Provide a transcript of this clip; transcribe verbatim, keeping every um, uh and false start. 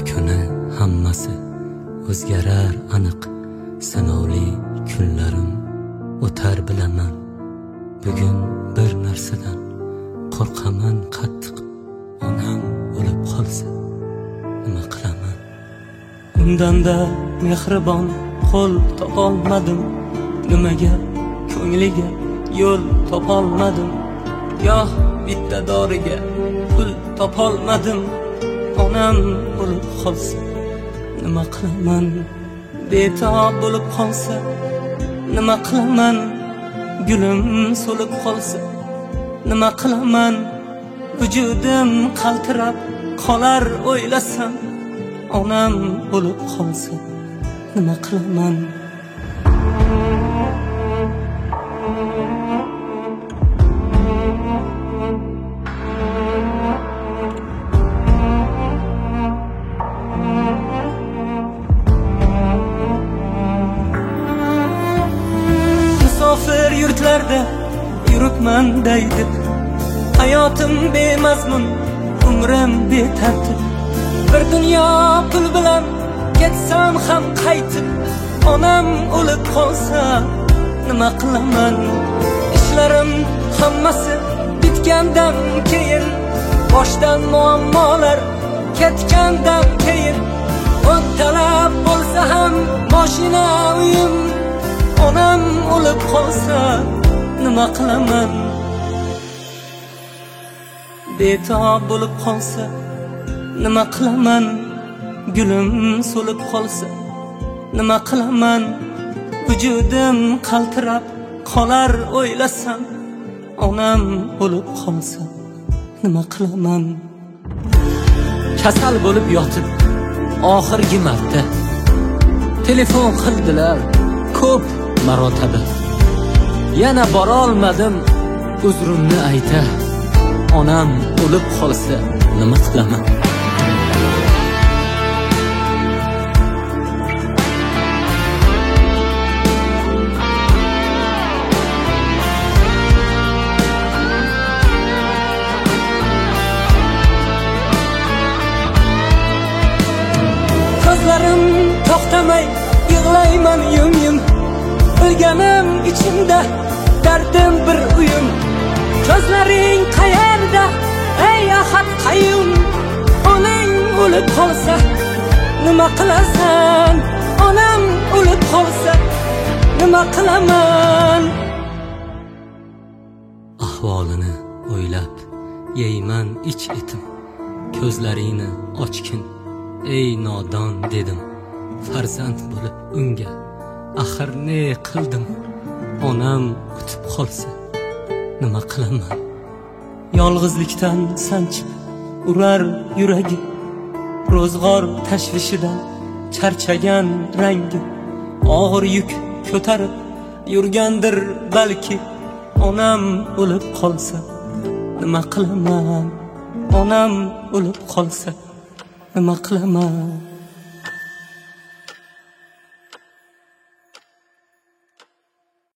kuni hammasi o'zgarar aniq. Sanovli kunlarim o'tar bilaman. Bugun bir narsadan qo'rqaman qattiq. Onam o'lib qolsa nima qilaman? Undanda mehribon qo'l topolmadim. Nimaga ko'ngliga yo'l topolmadim. Goh bitta doriga pul topolmadim. Onam o'lib qolsa nima qilaman? Betob bo'lib qolsa nima qilaman? Gulim so'lib qolsa nima qilaman? Vujudim qaltirab qolar o'ylasam. Onam o'lib qolsa nima qilaman? Musofir yurtlarda yuribman deydi. Hayotim bemazmun, umrim betartib. Bir dunyo pul bilan ketsam ham qaytib. Onam o'lib qolsa nima qilaman? Ishlarim hammasi bitgandan keyin, boshdan muammolar ketgandan keyin, o'ntalab bo'lsa ham mashina uyim. Onam o'lib qolsa nima qilaman? Betob bo'lib qolsa nima qilaman? Gulim so'lib qolsa nima qilaman? Vujudim qaltirab qolar o'ylasam. Onam o'lib qolsa nima qilaman? Kasal bo'lib yotib oxirgi marta telefon qildilar ko'p marotaba. Yana bora olmadim uzrimni ayta. Onam o'lib qolsa nima qilaman? Ko'zlarim to'xtamay yig'layman yum-yum. O'lganim ichimda dardim bir uyum. Ko'zlaring qayerda ey ahad qayyum? Onang o'lib qolsa nima qilasan? Onam o'lib qolsa nima qilaman? Ahvolini o'ylab yeyman ich etim. Ko'zlaringni ochgin ey nodon dedim. Farzand bo'lib unga axir ne qildim? Onam o'tib qolsa nima qilaman? Yolg'izlikdan sanchib urar yuragi. Ro'zg'or tashvishidan charchagan rangi. Og'ir yuk ko'tarib yurgandir balki. Onam o'lib qolsa nima qilaman? Onam o'lib qolsa nima qilaman?